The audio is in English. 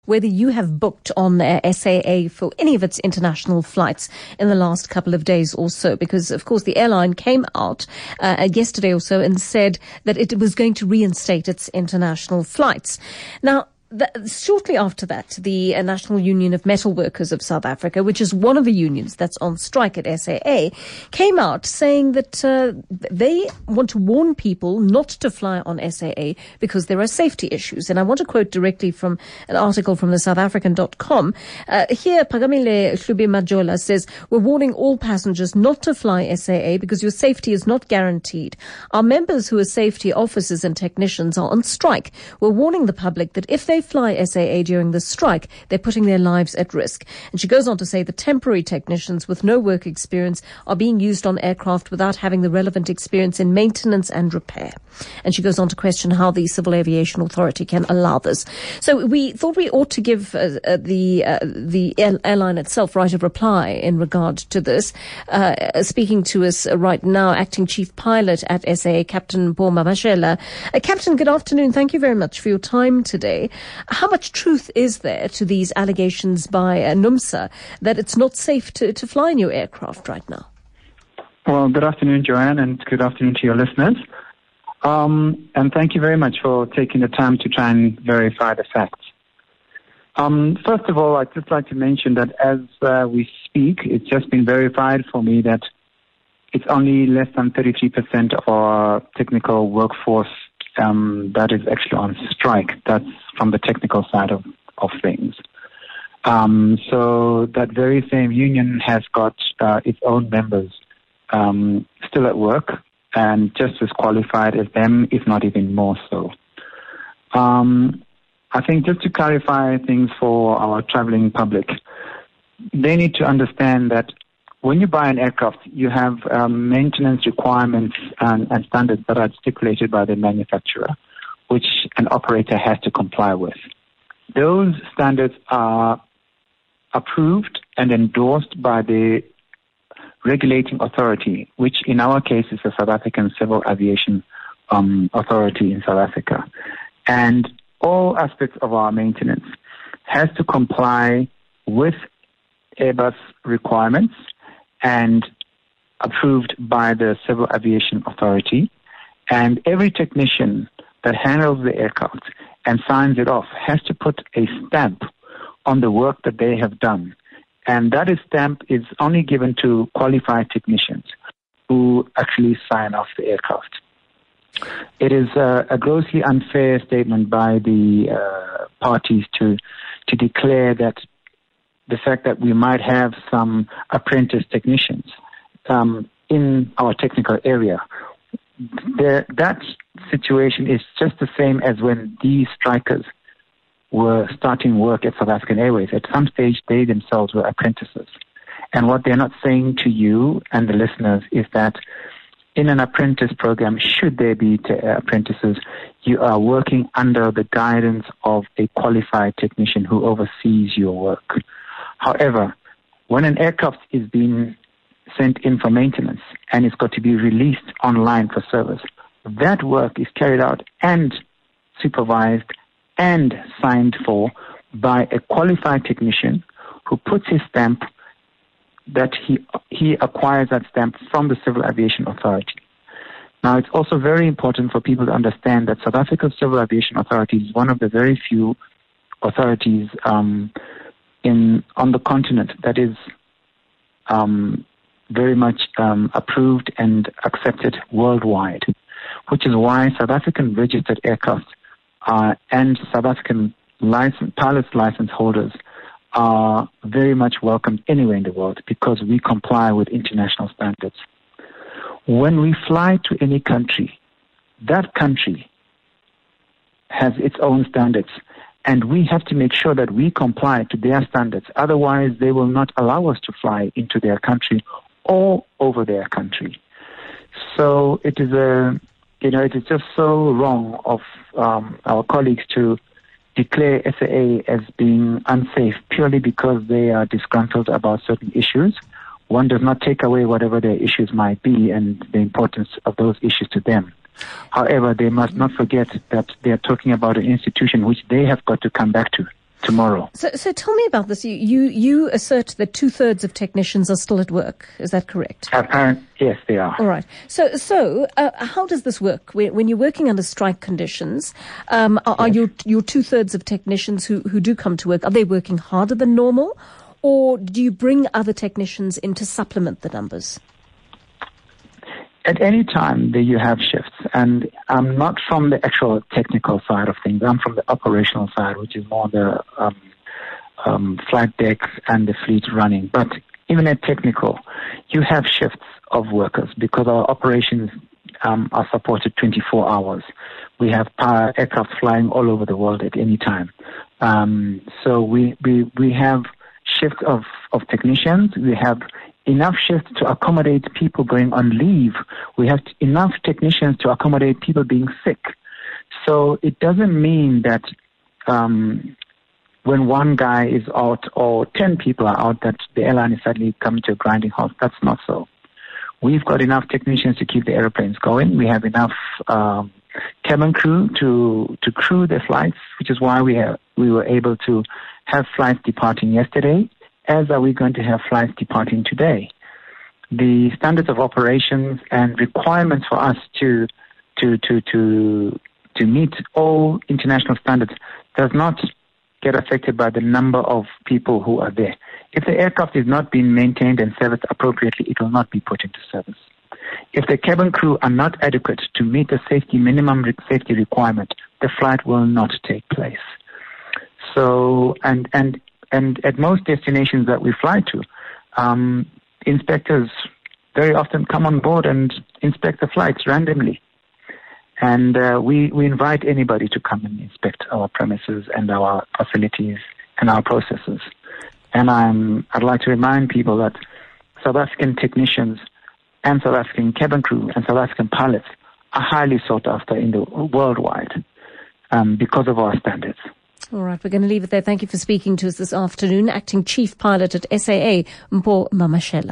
whether you have booked on SAA for any of its international flights in the last couple of days or so, because, of course, the airline came out yesterday or so and said that it was going to reinstate its international flights. Now, shortly after that, the National Union of Metal Workers of South Africa, which is one of the unions that's on strike at SAA, came out saying that they want to warn people not to fly on SAA because there are safety issues. And I want to quote directly from an article from the SouthAfrican.com. Here, Pagamile Hlubi-Majola says, "We're warning all passengers not to fly SAA because your safety is not guaranteed. Our members who are safety officers and technicians are on strike. We're warning the public that if they fly SAA during the strike, they're putting their lives at risk." And she goes on to say the temporary technicians with no work experience are being used on aircraft without having the relevant experience in maintenance and repair. And she goes on to question how the Civil Aviation Authority can allow this. So we thought we ought to give the airline itself right of reply in regard to this. Speaking to us right now, Acting Chief Pilot at SAA, Captain Boma Mashela. Captain, good afternoon. Thank you very much for your time today. How much truth is there to these allegations by NUMSA that it's not safe to fly in your aircraft right now? Well, good afternoon, Joanne, and good afternoon to your listeners. And thank you very much for taking the time to try and verify the facts. First of all, I'd just like to mention that as we speak, it's just been verified for me that it's only less than 33% of our technical workforce that is actually on strike. That's from the technical side of things. So that very same union has got its own members still at work and just as qualified as them, if not even more so. I think just to clarify things for our traveling public, they need to understand that when you buy an aircraft, you have maintenance requirements and standards that are stipulated by the manufacturer, which an operator has to comply with. Those standards are approved and endorsed by the regulating authority, which in our case is the South African Civil Aviation Authority in South Africa. And all aspects of our maintenance has to comply with Airbus requirements and approved by the Civil Aviation Authority. And every technician that handles the aircraft and signs it off has to put a stamp on the work that they have done. And that stamp is only given to qualified technicians who actually sign off the aircraft. It is a grossly unfair statement by the parties to declare that the fact that we might have some apprentice technicians in our technical area. That situation is just the same as when these strikers were starting work at South African Airways. At some stage, they themselves were apprentices. And what they're not saying to you and the listeners is that in an apprentice program, should there be apprentices, you are working under the guidance of a qualified technician who oversees your work. However, when an aircraft is being sent in for maintenance and it's got to be released online for service, that work is carried out and supervised and signed for by a qualified technician who puts his stamp that he acquires that stamp from the Civil Aviation Authority. Now, it's also very important for people to understand that South Africa's Civil Aviation Authority is one of the very few authorities on the continent that is very much approved and accepted worldwide, which is why South African registered aircraft and South African pilot's license holders are very much welcomed anywhere in the world because we comply with international standards. When we fly to any country, that country has its own standards, and we have to make sure that we comply to their standards. Otherwise, they will not allow us to fly into their country or over their country. So it is it is just so wrong of our colleagues to declare SAA as being unsafe purely because they are disgruntled about certain issues. One does not take away whatever their issues might be and the importance of those issues to them. However, they must not forget that they are talking about an institution which they have got to come back to. tomorrow. So tell me about this. You assert that 2/3 of technicians are still at work. Is that correct? Yes, they are. All right. So how does this work? When you're working under strike conditions, are your 2/3 of technicians who do come to work, are they working harder than normal? Or do you bring other technicians in to supplement the numbers? At any time that you have shifts, and I'm not from the actual technical side of things, I'm from the operational side, which is more the flight decks and the fleet running. But even at technical, you have shifts of workers because our operations are supported 24 hours. We have aircraft flying all over the world at any time. So we have shifts of technicians. We have enough shifts to accommodate people going on leave. We have enough technicians to accommodate people being sick. So it doesn't mean that when one guy is out or 10 people are out that the airline is suddenly coming to a grinding halt. That's not so. We've got enough technicians to keep the airplanes going. We have enough cabin crew to crew the flights, which is why we were able to have flights departing yesterday, as are we going to have flights departing today. The standards of operations and requirements for us to meet all international standards does not get affected by the number of people who are there. If the aircraft is not being maintained and serviced appropriately, it will not be put into service. If the cabin crew are not adequate to meet the minimum safety requirement, the flight will not take place. So, and at most destinations that we fly to, inspectors very often come on board and inspect the flights randomly. And we invite anybody to come and inspect our premises and our facilities and our processes. And I'd like to remind people that South African technicians and South African cabin crew and South African pilots are highly sought after in the worldwide because of our standards. All right, we're going to leave it there. Thank you for speaking to us this afternoon. Acting Chief Pilot at SAA, Mpho Mamashela.